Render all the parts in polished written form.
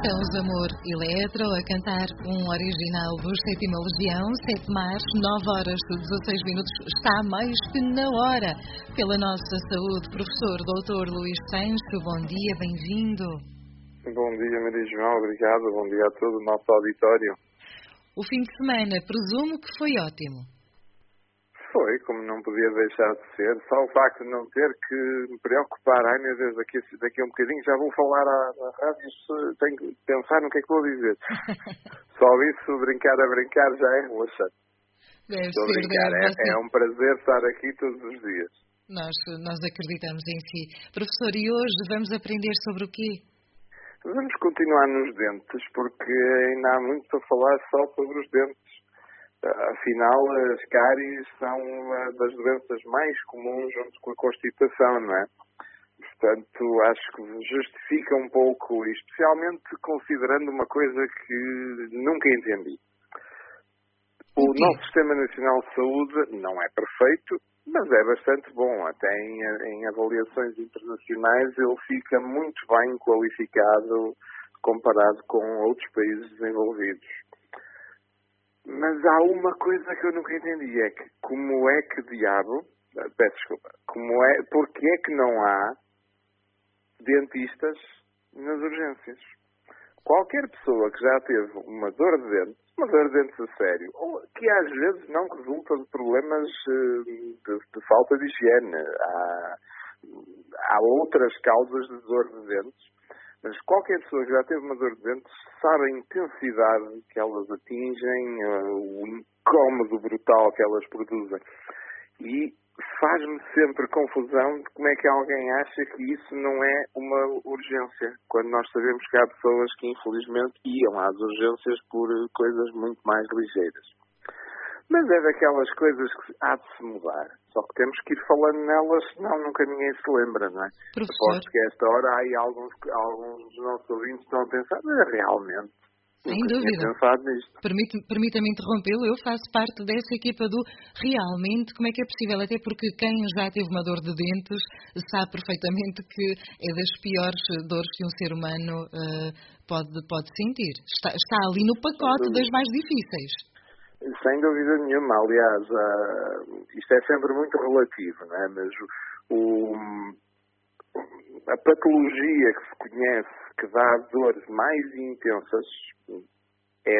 São os Amor Eletro a cantar um original dos Sétima Legião, 7 Mares, 9 horas e 16 minutos. Está mais que na hora. Pela nossa saúde, professor Dr. Luís Sancho, bom dia, bem-vindo. Bom dia, Maria João, obrigado. Bom dia a todo o nosso auditório. O fim de semana, presumo que foi ótimo. Foi, como não podia deixar de ser. Só o facto de não ter que me preocupar. Ai, meu Deus, daqui a um bocadinho já vou falar à rádio, tenho que pensar no que é que vou dizer. Só isso, brincar a brincar, já é relaxante. Estou a brincar, é um prazer estar aqui todos os dias. Nós acreditamos em si. Professor, e hoje vamos aprender sobre o quê? Vamos continuar nos dentes, porque ainda há muito para falar só sobre os dentes. Afinal, as cáries são uma das doenças mais comuns junto com a constipação, não é? Portanto, acho que justifica um pouco, especialmente considerando uma coisa que nunca entendi. O nosso Sistema Nacional de Saúde não é perfeito, mas é bastante bom. Até em avaliações internacionais ele fica muito bem qualificado comparado com outros países desenvolvidos. Mas há uma coisa que eu nunca entendi, é que como é que peço desculpa, porque é que não há dentistas nas urgências? Qualquer pessoa que já teve uma dor de dentes a sério, ou que às vezes não resulta de problemas de falta de higiene, há outras causas de dor de dentes, mas qualquer pessoa que já teve uma dor de dentes sabe a intensidade que elas atingem, o incómodo brutal que elas produzem. E faz-me sempre confusão de como é que alguém acha que isso não é uma urgência, quando nós sabemos que há pessoas que infelizmente iam às urgências por coisas muito mais ligeiras. Mas é daquelas coisas que há de se mudar. Só que temos que ir falando nelas, senão nunca ninguém se lembra, não é? Professor. Aposto que a esta hora há aí alguns dos nossos ouvintes estão a pensar, mas realmente, sem nunca dúvida, tinha pensado nisto. Permita-me interrompê-lo, eu faço parte dessa equipa do realmente, como é que é possível? Até porque quem já teve uma dor de dentes sabe perfeitamente que é das piores dores que um ser humano pode sentir. Está ali no pacote das mais difíceis. Sem dúvida nenhuma. Aliás, isto é sempre muito relativo, não é? Mas a patologia que se conhece que dá dores mais intensas é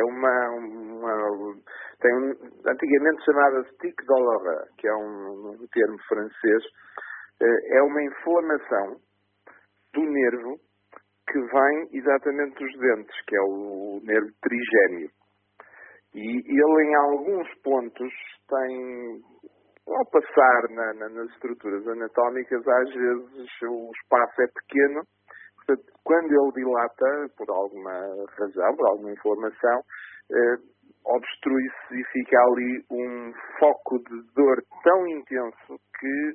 antigamente chamada-se tic douloureux, que é um termo francês, é uma inflamação do nervo que vem exatamente dos dentes, que é o nervo trigémeo. E ele, em alguns pontos, tem, ao passar nas estruturas anatómicas, às vezes o espaço é pequeno. Portanto, quando ele dilata, por alguma razão, por alguma inflamação, obstrui-se e fica ali um foco de dor tão intenso que,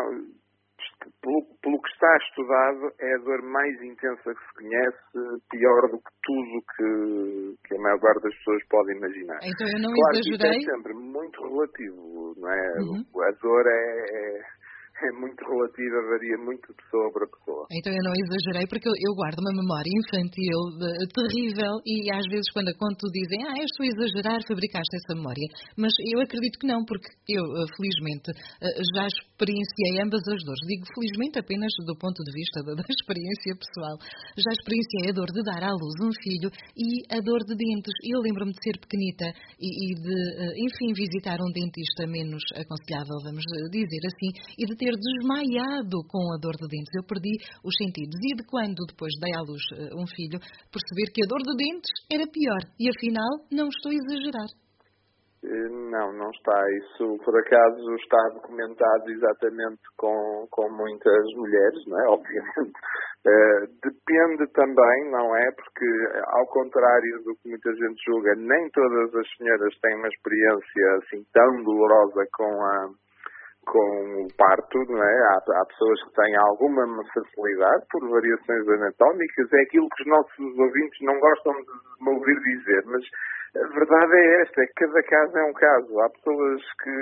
pelo que está estudado, é a dor mais intensa que se conhece, pior do que tudo que a maior parte das pessoas pode imaginar. Então eu não claro exagerei. Que isto é sempre muito relativo, não é? Uhum. A dor é muito relativa, varia muito de pessoa para pessoa. Então eu não exagerei, porque eu guardo uma memória infantil terrível e às vezes quando a conto dizem estou a exagerar, fabricaste essa memória. Mas eu acredito que não, porque eu, felizmente, já experienciei ambas as dores. Digo felizmente apenas do ponto de vista da experiência pessoal. Já experienciei a dor de dar à luz um filho e a dor de dentes. Eu lembro-me de ser pequenita e de, enfim, visitar um dentista menos aconselhável, vamos dizer assim, e de ter desmaiado com a dor de dentes. Eu perdi os sentidos. E de quando, depois dei à luz um filho, perceber que a dor de dentes era pior. E afinal, não estou a exagerar. Não está. Isso, por acaso, está documentado exatamente com muitas mulheres, não é? Obviamente. Depende também, não é? Porque, ao contrário do que muita gente julga, nem todas as senhoras têm uma experiência assim tão dolorosa com o parto, não é? Há pessoas que têm alguma facilidade por variações anatómicas, é aquilo que os nossos ouvintes não gostam de me ouvir dizer, mas a verdade é esta, é que cada caso é um caso. Há pessoas que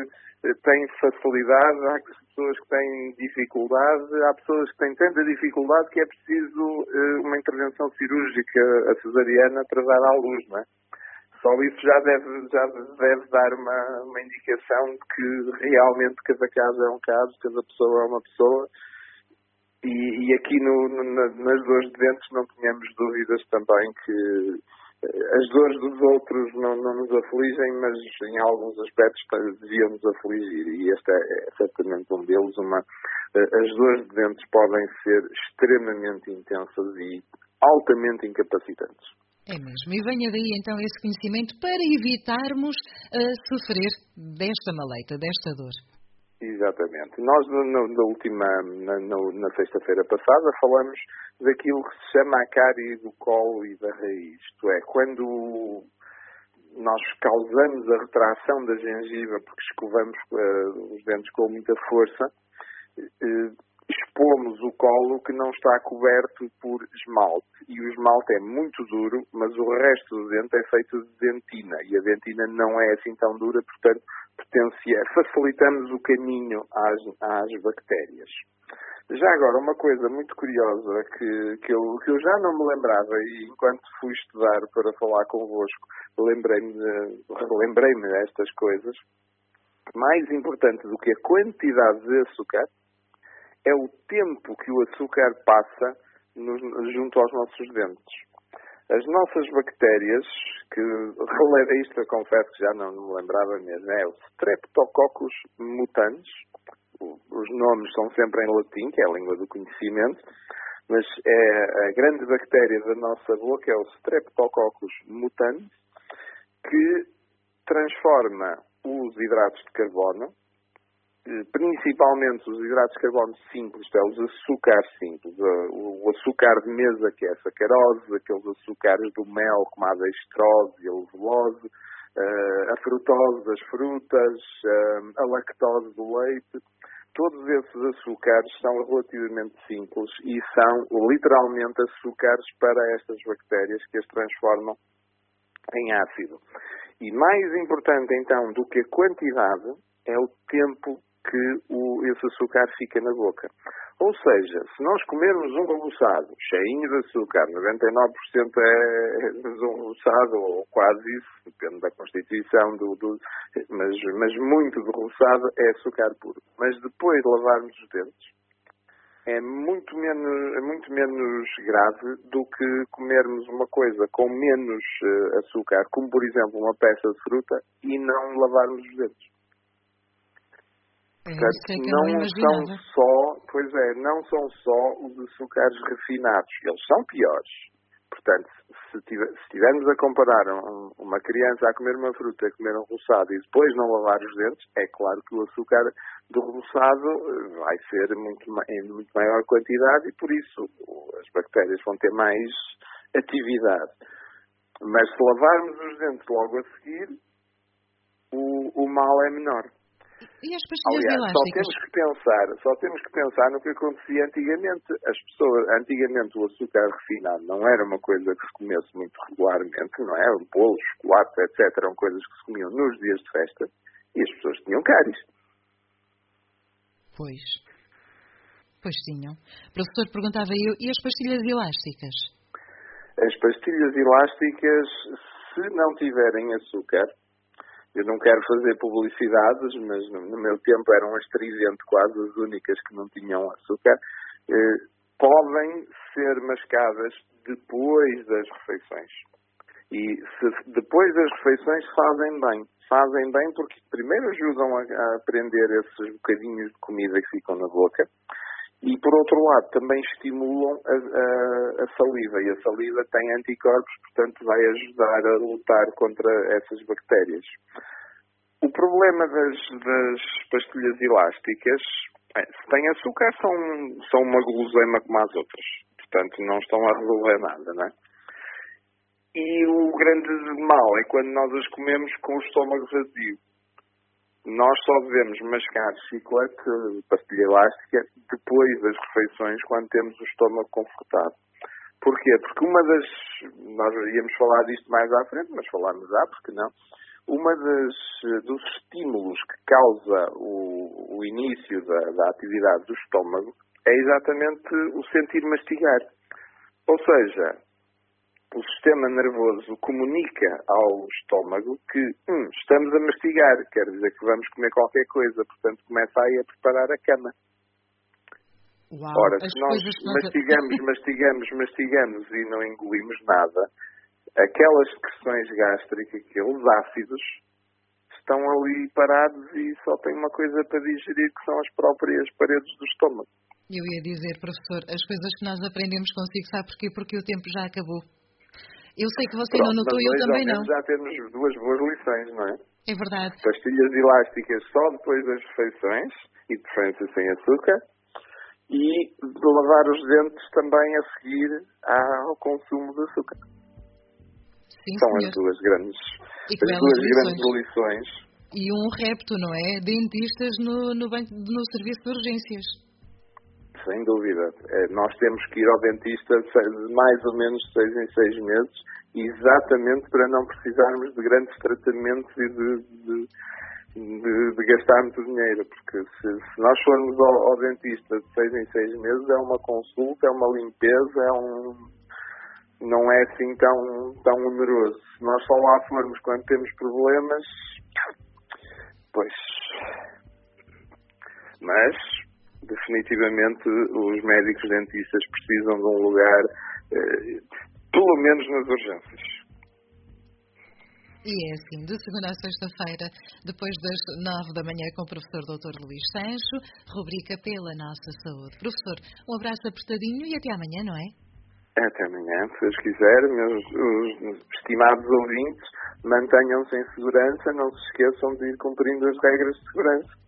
têm facilidade, há pessoas que têm dificuldade, há pessoas que têm tanta dificuldade que é preciso uma intervenção cirúrgica, a cesariana, para dar à luz, não é? Só isso já deve dar uma indicação de que realmente cada caso é um caso, cada pessoa é uma pessoa. E aqui nas dores de dentes não tínhamos dúvidas também que as dores dos outros não nos afligem, mas em alguns aspectos deviam-nos afligir. E este é certamente um deles. As dores de dentes podem ser extremamente intensas e altamente incapacitantes. É mesmo. E venha daí então esse conhecimento para evitarmos sofrer desta maleita, desta dor. Exatamente. Nós, na sexta-feira passada, falamos daquilo que se chama a cárie do colo e da raiz. Isto é, quando nós causamos a retração da gengiva porque escovamos os dentes com muita força, expomos o colo que não está coberto por esmalte. E o esmalte é muito duro, mas o resto do dente é feito de dentina. E a dentina não é assim tão dura, portanto, facilitamos o caminho às bactérias. Já agora, uma coisa muito curiosa que eu já não me lembrava, e enquanto fui estudar para falar convosco, relembrei-me destas coisas. Mais importante do que a quantidade de açúcar é o tempo que o açúcar passa junto aos nossos dentes. As nossas bactérias, isto eu confesso que já não me lembrava mesmo, é o Streptococcus mutans. Os nomes são sempre em latim, que é a língua do conhecimento, mas é a grande bactéria da nossa boca, é o Streptococcus mutans, que transforma os hidratos de carbono, principalmente os hidratos de carbono simples, os açúcares simples, o açúcar de mesa, que é a sacarose, aqueles açúcares do mel, como a dextrose e a levulose, a frutose das frutas, a lactose do leite. Todos esses açúcares são relativamente simples e são literalmente açúcares para estas bactérias que as transformam em ácido. E mais importante então do que a quantidade é o tempo que esse açúcar fica na boca. Ou seja, se nós comermos um rebuçado cheinho de açúcar, 99% é um rebuçado, ou quase isso, depende da constituição, mas muito do rebuçado é açúcar puro. Mas depois de lavarmos os dentes, é muito menos grave do que comermos uma coisa com menos açúcar, como por exemplo uma peça de fruta, e não lavarmos os dentes. Portanto, não são só os açúcares refinados, eles são piores. Portanto, se estivermos a comparar uma criança a comer uma fruta, a comer um rebuçado e depois não lavar os dentes, é claro que o açúcar do rebuçado vai ser em muito maior quantidade e por isso as bactérias vão ter mais atividade. Mas se lavarmos os dentes logo a seguir, o mal é menor. E as pastilhas elásticas? Aliás, só temos que pensar no que acontecia antigamente. Antigamente o açúcar refinado não era uma coisa que se comesse muito regularmente, não é? Bolos, chocolate, etc. eram coisas que se comiam nos dias de festa e as pessoas tinham cáries. Pois tinham. O professor, perguntava eu, e as pastilhas elásticas? As pastilhas elásticas, se não tiverem açúcar, eu não quero fazer publicidades, mas no meu tempo eram astringente quase as únicas que não tinham açúcar, podem ser mascadas depois das refeições. E depois das refeições fazem bem porque primeiro ajudam a prender esses bocadinhos de comida que ficam na boca e por outro lado também estimulam a saliva e a saliva tem anticorpos, portanto vai ajudar a lutar contra essas bactérias. O problema das pastilhas elásticas, se têm açúcar, são uma guloseima como as outras, portanto não estão a resolver nada, não é? E o grande mal é quando nós as comemos com o estômago vazio. Nós só devemos mascar chiclete, pastilha elástica, depois das refeições, quando temos o estômago confortado. Porquê? Porque nós íamos falar disto mais à frente, mas falámos já, porque não? dos estímulos que causa o início da atividade do estômago é exatamente o sentir mastigar. Ou seja, o sistema nervoso comunica ao estômago que estamos a mastigar, quer dizer que vamos comer qualquer coisa, portanto começa aí a preparar a cama. Uau, ora, se nós mastigamos e não engolimos nada, aquelas secreções gástricas, aqueles ácidos, estão ali parados e só têm uma coisa para digerir, que são as próprias paredes do estômago. Eu ia dizer, professor, as coisas que nós aprendemos consigo, sabe porquê? Porque o tempo já acabou. Eu sei que você não notou, eu também não. Já temos duas boas lições, não é? É verdade. Pastilhas elásticas só depois das refeições, e de preferência sem açúcar, e de lavar os dentes também a seguir ao consumo de açúcar. Sim, são senhor. as duas grandes lições. E um repto, não é? Dentistas no serviço de urgências. Sem dúvida. Nós temos que ir ao dentista mais ou menos 6 em 6 meses, exatamente para não precisarmos de grandes tratamentos e de gastar muito dinheiro, porque se nós formos ao dentista de 6 em 6 meses, é uma consulta, é uma limpeza, não é assim tão oneroso. Se nós só lá formos quando temos problemas, pois... Mas, definitivamente, os médicos dentistas precisam de um lugar, pelo menos nas urgências. E é assim, de segunda a sexta-feira, depois das 9 da manhã, com o professor Dr. Luís Sancho, rubrica Pela Nossa Saúde. Professor, um abraço apertadinho e até amanhã, não é? Até amanhã, se Deus quiser. Meus estimados ouvintes, mantenham-se em segurança, não se esqueçam de ir cumprindo as regras de segurança.